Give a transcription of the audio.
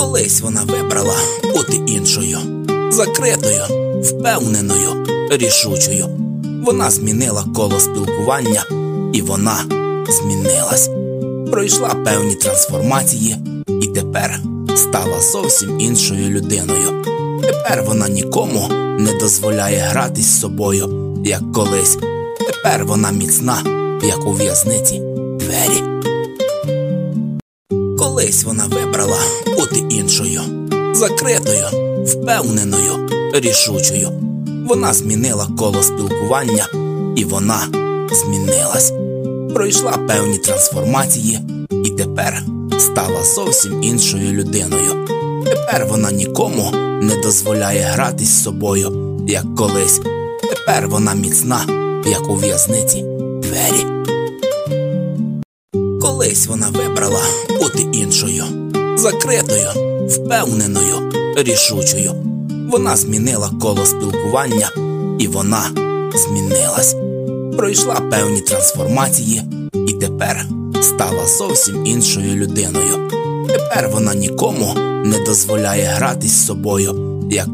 Колись вона вибрала бути іншою, закритою, впевненою, рішучою. Вона змінила коло спілкування, і вона змінилась. Пройшла певні трансформації, і тепер стала зовсім іншою людиною. Тепер вона нікому не дозволяє гратись з собою, як колись. Тепер вона міцна, як у в'язниці двері. Колись вона вибрала бути іншою, закритою, впевненою, рішучою. Вона змінила коло спілкування, і вона змінилась. Пройшла певні трансформації, і тепер стала зовсім іншою людиною. Тепер вона нікому не дозволяє гратись з собою, як колись. Тепер вона міцна, як у в'язниці двері. Колись вона вибрала бути іншою, закритою, впевненою, рішучою. Вона змінила коло спілкування, і вона змінилась. Пройшла певні трансформації, і тепер стала зовсім іншою людиною. Тепер вона нікому не дозволяє гратись з собою, як